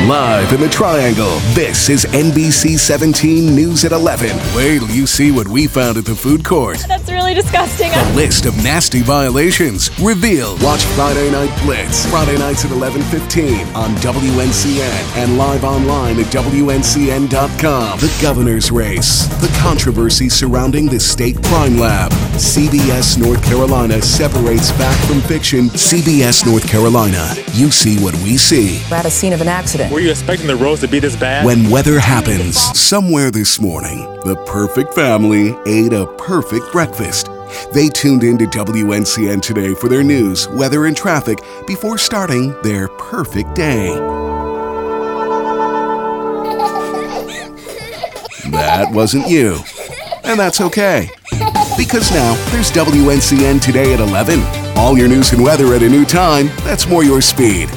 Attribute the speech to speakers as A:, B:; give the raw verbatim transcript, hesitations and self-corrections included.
A: Live in the Triangle, this is N B C seventeen News at eleven. Wait till you see what we found at the food court.
B: That's really disgusting.
A: A list of nasty violations revealed. Watch Friday Night Blitz, Friday nights at eleven fifteen on W N C N and live online at W N C N dot com. The governor's race, the controversy surrounding the state crime lab. C B S North Carolina separates fact from fiction. C B S North Carolina, you see what we see.
C: We're at a scene of an accident.
D: Were you expecting the roads to be this bad?
A: When weather happens, somewhere this morning, the perfect family ate a perfect breakfast. They tuned in to W N C N today for their news, weather, and traffic before starting their perfect day. That wasn't you. And that's okay. Because now, there's W N C N Today at eleven. All your news and weather at a new time. That's more your speed.